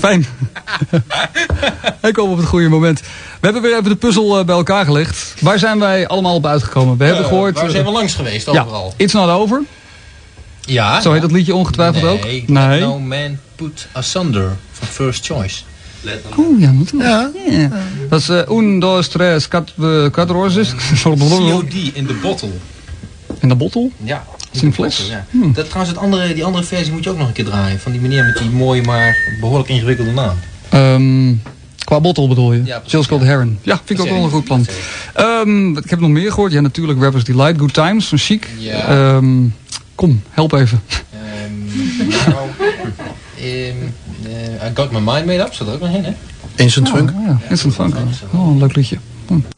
Fijn. Ik kom op het goede moment. We hebben weer even de puzzel bij elkaar gelegd. Waar zijn wij allemaal op uitgekomen? We hebben gehoord... Waar zijn we langs geweest overal? It's Not Over. Ja. Zo heet dat liedje ongetwijfeld ook? Nee. Let No Man Put Asunder van First Choice. Oeh, ja, natuurlijk. Ja. Dat is 1, 2, 3, 4 roses. COD in the Bottle. In de bottle? Ja. In een fles? Ja. Dat, trouwens, die andere versie moet je ook nog een keer draaien. Van die meneer met die mooie, maar behoorlijk ingewikkelde naam. Qua bottle bedoel je? Ja, Jill Scott Heron. Ja, vind ik ook wel een goed plan. Ik heb nog meer gehoord. Ja, natuurlijk Rappers Delight, Good Times van Chic. Ja. Kom, help even. I Got My Mind Made Up, zat er ook nog in, hè? Instant Funk. Ja, Instant Funk. Oh, een leuk liedje.